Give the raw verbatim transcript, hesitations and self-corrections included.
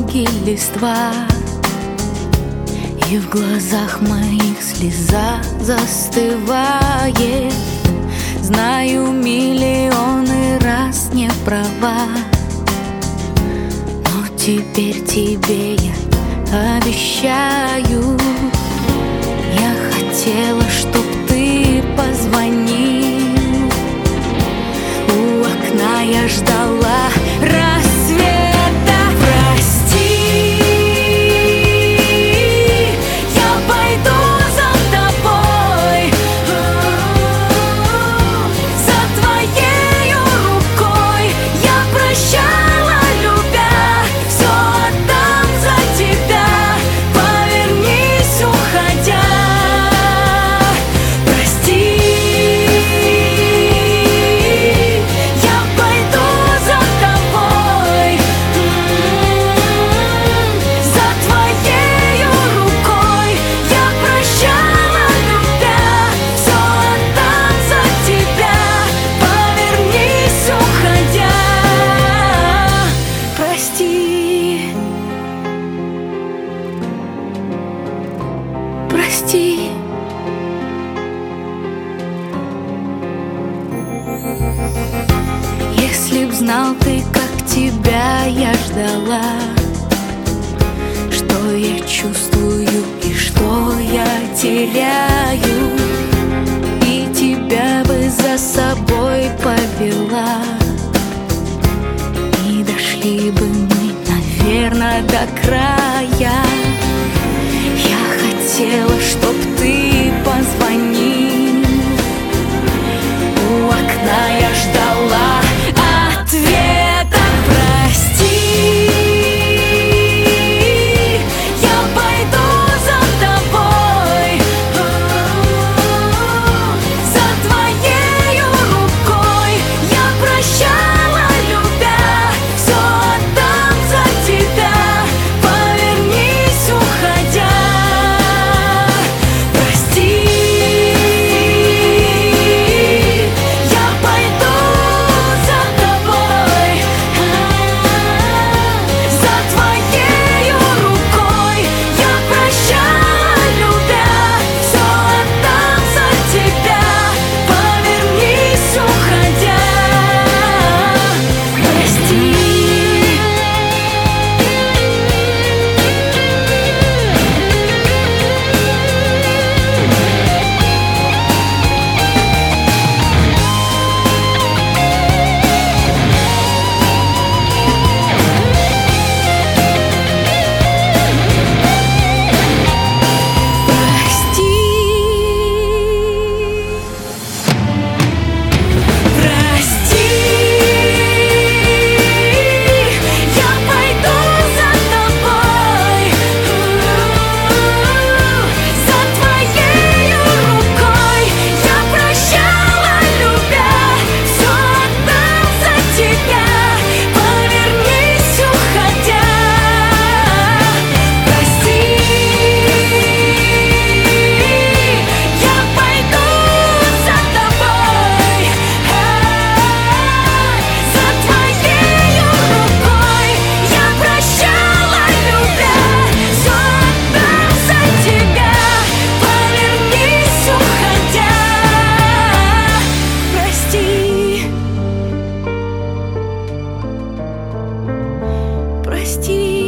дороги листва, и в глазах моих слеза застывает. Знаю, миллионы раз не права, но теперь тебе я обещаю. Я хотела, чтоб ты позвонил. У окна я ждала рассвета. Прости, я пойду за тобой, за твоею рукой. Я прощала, любя, все отдам за тебя. Повернись, уходя. Прости, я пойду за тобой, за твоею рукой. Я прощала, любя, все отдам за тебя. Повернись, уходя. Прости, прости. Если б знал ты, как тебя я ждала, что я чувствую и что я теряю, и тебя бы за собой повела, и дошли бы мы, наверное, до края. Я хотела, чтоб ты позвонил. У окна я ждала ответа. Прости, я пойду за тобой, за твоею рукой. Я прощала, любя, все отдам за тебя. Повернись, уходя. Прости, я пойду за тобой, за твоею рукой. Я прощала, любя, все отдам за тебя. Повернись, уходя. Прости. Прости, я пойду за тобой, за твоею рукой. Я прощала, любя, все отдам за тебя. Повернись, уходя. Прости, я пойду за тобой, за твоею рукой. Я прощала, любя, все отдам за тебя. Повернись, уходя. Прости, прости.